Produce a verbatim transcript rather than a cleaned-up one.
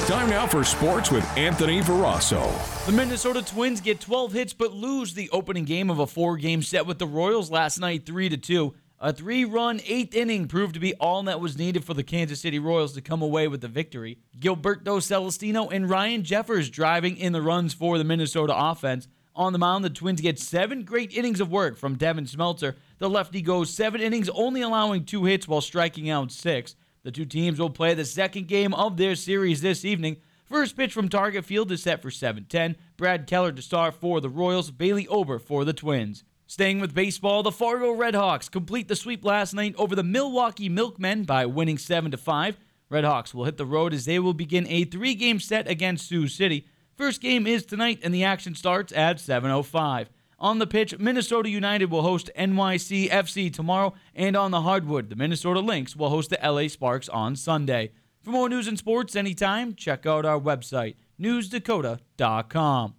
Time now for sports with Anthony Verasso. The Minnesota Twins get twelve hits but lose the opening game of a four-game set with the Royals last night three to two. A three-run eighth inning proved to be all that was needed for the Kansas City Royals to come away with the victory. Gilberto Celestino and Ryan Jeffers driving in the runs for the Minnesota offense. On the mound, the Twins get seven great innings of work from Devin Smeltzer. The lefty goes seven innings, only allowing two hits while striking out six. The two teams will play the second game of their series this evening. First pitch from Target Field is set for seven ten. Brad Keller to start for the Royals, Bailey Ober for the Twins. Staying with baseball, the Fargo Redhawks complete the sweep last night over the Milwaukee Milkmen by winning seven to five. Redhawks will hit the road as they will begin a three-game set against Sioux City. First game is tonight, and the action starts at seven oh five. On the pitch, Minnesota United will host N Y C F C tomorrow, and on the hardwood, the Minnesota Lynx will host the L A Sparks on Sunday. For more news and sports anytime, check out our website, news dakota dot com.